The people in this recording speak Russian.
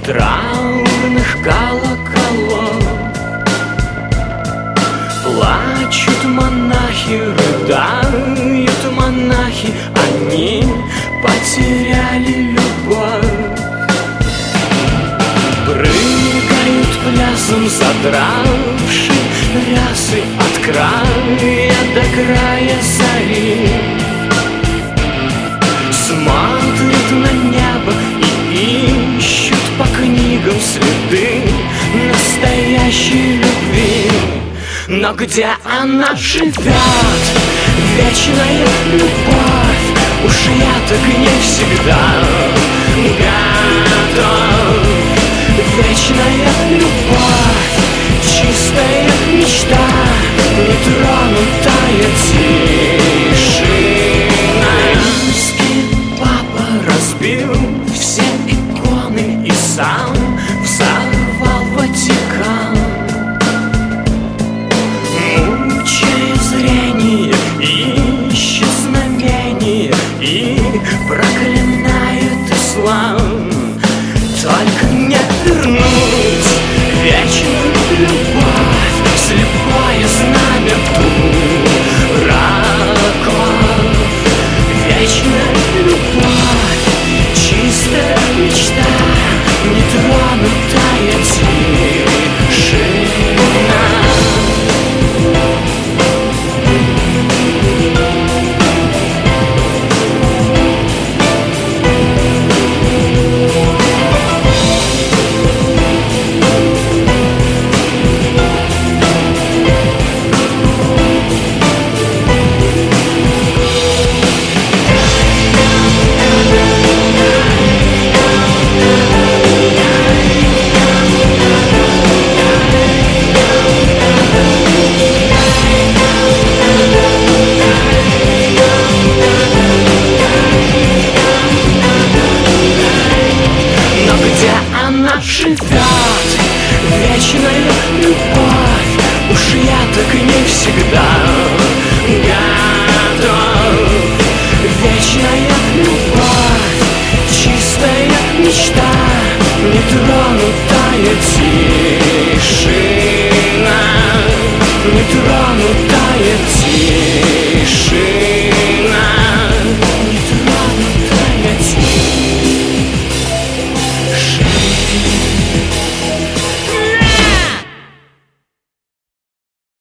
траурных колоколов. Плачут монахи, рыдают монахи, они потеряли любовь. Прыгают плясом, задравши рясы от края до края зари. Смотрят на небо и ищут по книгам следы настоящей любви. Но где она живет, вечная любовь? Уж я так не всегда готов. Вечная любовь, чистая мечта, нетронутая тишина. Римский папа разбил все иконы и сам взорвал Ватикан. Мучая зрение, ищет знамение и проклинает ислам. Только не вернуть вечную любовь, слепое знамя дураков. Вечная любовь, чистая мечта, нетронутая тишина. Живет вечная любовь, уж я так не всегда